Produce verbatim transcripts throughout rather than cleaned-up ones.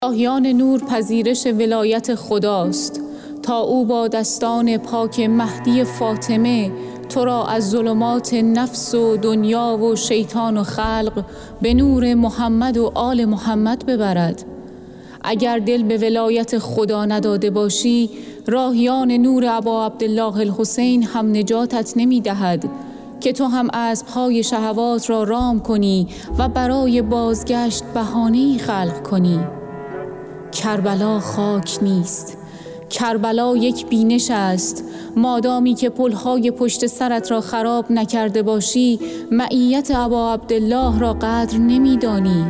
راهیان نور پذیرش ولایت خداست تا او با دستان پاک مهدی فاطمه تو را از ظلمات نفس و دنیا و شیطان و خلق به نور محمد و آل محمد ببرد. اگر دل به ولایت خدا نداده باشی، راهیان نور ابا عبدالله الحسین هم نجاتت نمی دهد که تو هم اسب‌های شهوات را رام کنی و برای بازگشت بهانه‌ای خلق کنی. کربلا خاک نیست، کربلا یک بینش است. مادامی که پلهای پشت سرت را خراب نکرده باشی، معیت ابا عبدالله را قدر نمی‌دانی.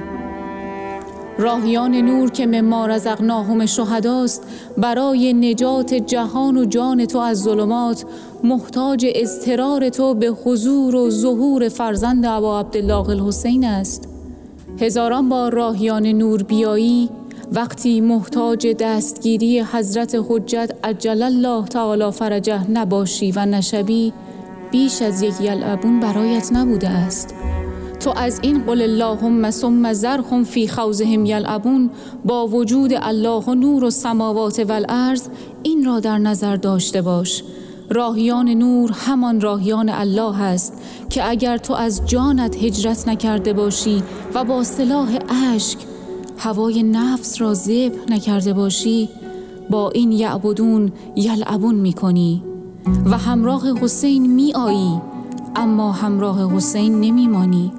راهیان نور که مما رزقناهم شهداست، برای نجات جهان و جان تو از ظلمات محتاج اضطرار تو به حضور و ظهور فرزند ابا عبدالله الحسین است. هزاران بار راهیان نور بیایی، وقتی محتاج دستگیری حضرت حجت عجل الله تعالی فرجه نباشی و نشوی، بیش از یک یلعبون برایت نبوده است. تو از این قل اللهم ثم ذرهم فی خوضهم یلعبون با وجود الله و نور و سماوات و الارض این را در نظر داشته باش: راهیان نور همان راهیان الله است که اگر تو از جانت هجرت نکرده باشی و با سلاح اشک هوای نفس را ذبح نکرده باشی، با این یعبدون یلعبون می کنی و همراه حسین می آیی، اما همراه حسین نمی مانی.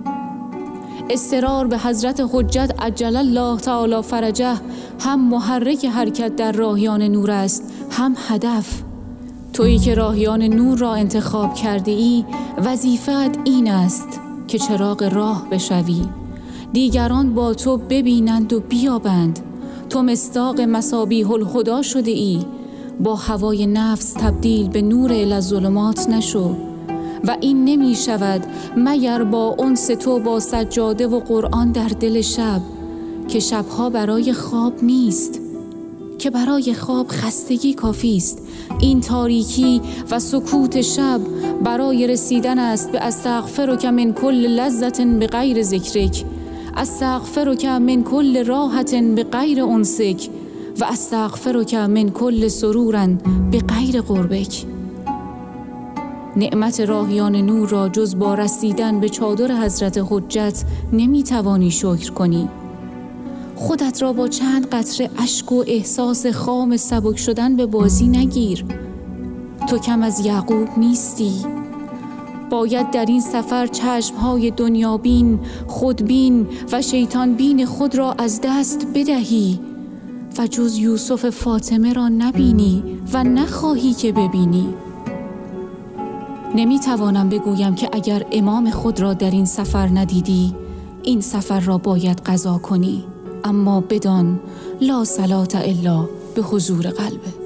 اصرار به حضرت حجت عجل الله تعالی فرجه هم محرک حرکت در راهیان نور است، هم هدف. تویی که راهیان نور را انتخاب کرده ای، وظیفت این است که چراغ راه بشوی، دیگران با تو ببینند و بیابند. تو مصداق مصابیح الهدی شده ای، با هوای نفس تبدیل به نور الی الظلمات نشو. و این نمی شود مگر با انس تو با سجاده و قرآن در دل شب، که شبها برای خواب نیست، که برای خواب خستگی کافی است. این تاریکی و سکوت شب برای رسیدن است به استغفرک من کل لذت بغیر ذکرک، استغفرک من کل راحت بغیر انسک، و استغفرک من کل سرور بغیر قربک. نعمت راهیان نور را جز با رسیدن به چادر حضرت حجت نمیتوانی شکر کنی. خودت را با چند قطره اشک و احساس خام سبک شدن به بازی نگیر. تو کم از یعقوب نیستی. باید در این سفر چشمهای دنیابین، خودبین و شیطان بین خود را از دست بدهی و جز یوسف فاطمه را نبینی و نخواهی که ببینی. نمیتوانم بگویم که اگر امام خود را در این سفر ندیدی، این سفر را باید قضا کنی، اما بدان لا صلاة الا به حضور قلبه.